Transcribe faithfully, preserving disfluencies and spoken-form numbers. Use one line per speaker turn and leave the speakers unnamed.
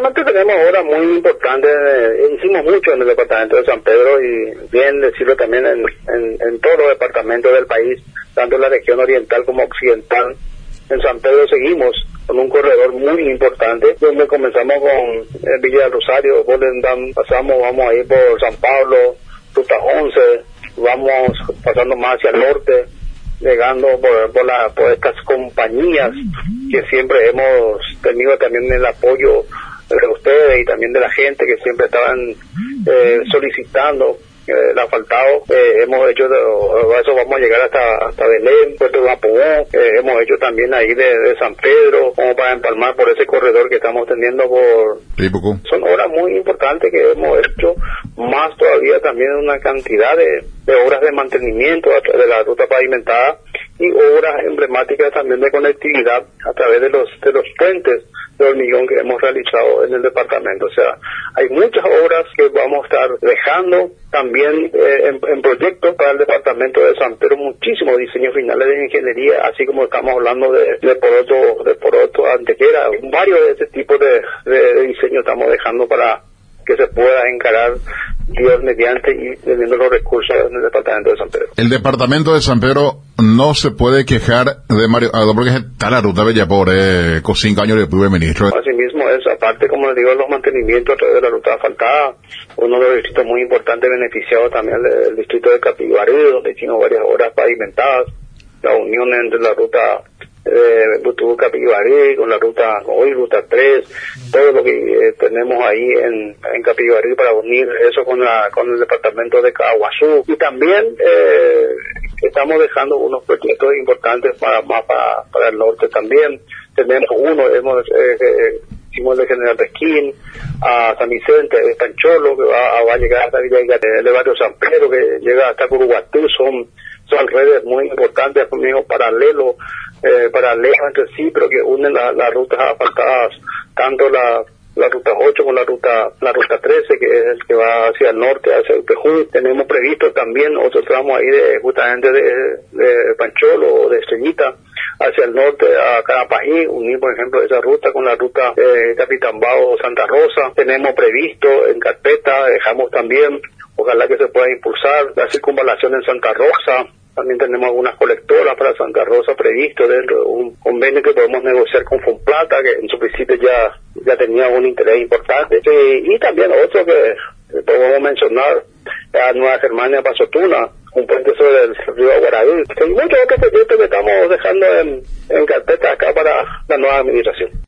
realmente tenemos obras muy importantes, eh, hicimos mucho en el departamento de San Pedro y bien decirlo también en, en, en todos los departamentos del país, tanto en la región oriental como occidental. En San Pedro seguimos con un corredor muy importante, donde comenzamos con eh, Villa del Rosario, Golden Dam, pasamos, vamos a ir por San Pablo, Ruta once, vamos pasando más hacia el norte, llegando por, por, la, por estas compañías que siempre hemos tenido también el apoyo de ustedes y también de la gente que siempre estaban eh, solicitando eh, el asfaltado. Eh, hemos hecho, de, eso vamos a llegar hasta hasta Belén, Puerto de Mapudungun, eh, hemos hecho también ahí de, de San Pedro, como para empalmar por ese corredor que estamos teniendo por...
Sí, poco.
Son obras muy importantes que hemos hecho, más todavía también una cantidad de, de obras de mantenimiento a través de la ruta pavimentada y obras emblemáticas también de conectividad a través de los de los puentes de hormigón que hemos realizado en el departamento. O sea, hay muchas obras que vamos a estar dejando también eh, en, en proyectos para el departamento de San Pedro, muchísimos diseños finales de ingeniería, así como estamos hablando de, de Poroto, de Poroto Antequera, varios de ese tipo de, de, de diseños estamos dejando para que se pueda encarar Dios mediante y teniendo los recursos en el departamento de San Pedro.
El departamento de San Pedro no se puede quejar de Mario, porque está la ruta Bella por eh, con cinco años de primer ministro.
Asimismo es, aparte como les digo, los mantenimientos a través de la ruta asfaltada, uno de los distritos muy importantes beneficiados también el, el distrito de Capibarí, donde hicimos varias obras pavimentadas, la unión entre la ruta eh, Butubú Capibarí con la ruta, hoy ruta tres, todo lo que eh, tenemos ahí en, en Capibarí para unir eso con la con el departamento de Caguazú, y también eh, estamos dejando unos proyectos importantes para más para, para el norte también. Tenemos uno, hemos eh, eh, hicimos de General Resquín a San Vicente, de Pancholo, que va, va a llegar hasta Villa de Barrio San Pedro, que llega hasta Curuguatú. Son son redes muy importantes, conmigo paralelos, eh, paralelos entre sí, pero que unen las la rutas asfaltadas, tanto la la ruta ocho con la ruta la ruta trece, que es el que va hacia el norte, hacia el Pejú. Tenemos previsto también otro tramo ahí de justamente de, de Pancholo o de Estrellita hacia el norte a Carapají, unir por ejemplo esa ruta con la ruta de Capitambao Santa Rosa. Tenemos previsto en carpeta, dejamos también, ojalá que se pueda impulsar la circunvalación en Santa Rosa. También tenemos algunas colectoras para Santa Rosa previsto dentro de un convenio que podemos negociar con Funplata, que en su principio ya ya tenía un interés importante. Sí, y también otro que podemos mencionar, la Nueva Germania Pasotuna, un puente sobre el río Guaraví. Hay muchos otros proyectos que estamos dejando en, en carpeta acá para la nueva administración.